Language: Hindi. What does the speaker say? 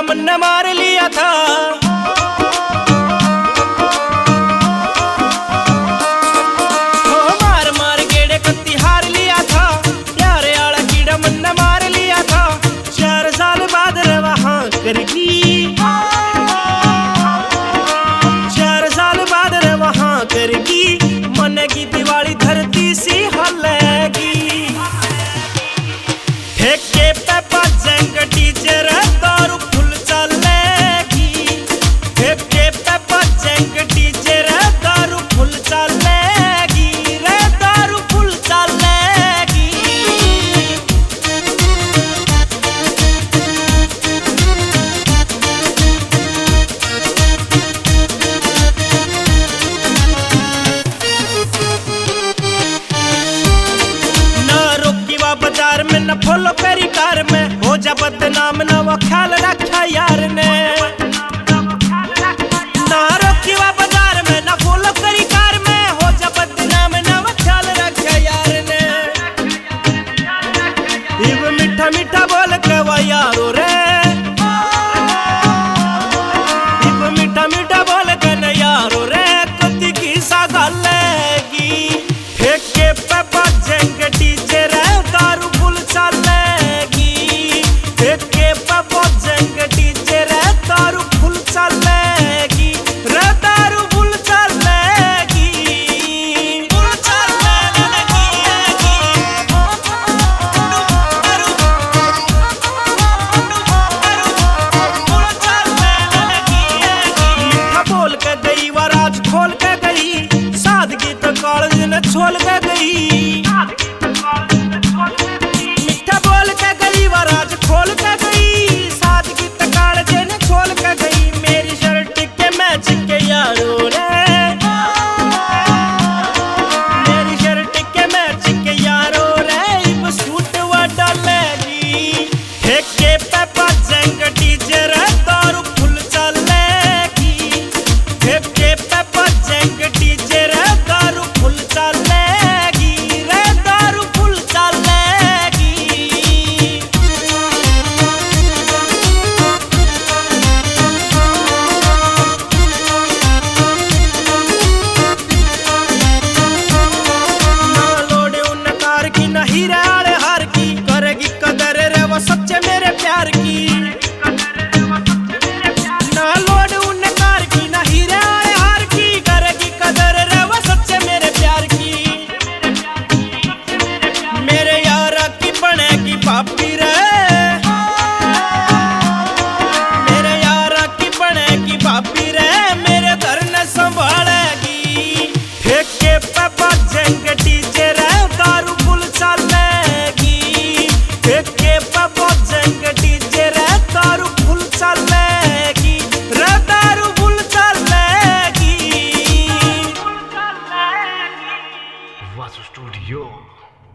मन ने मार लिया था। मार मार गेड़े कत्ती हार लिया था, प्यारे आला कीड़ा मन ने मार लिया था। 4 साल बाद वहां करगी, 4 साल बाद वहां करगी, मन की दिवाली धरती सी हलेगी। ठेके पे बाजेंगे टीचर, दारू फुल चलेगी। ठेके पे बाजेंगे टीचर, दारू फुल चलेगी रे, दारू फुल चलेगी। ना रोकी वा बाजार में, न फॉलो करी कार में, हो जा बदनाम न वो ख्याल रखा यार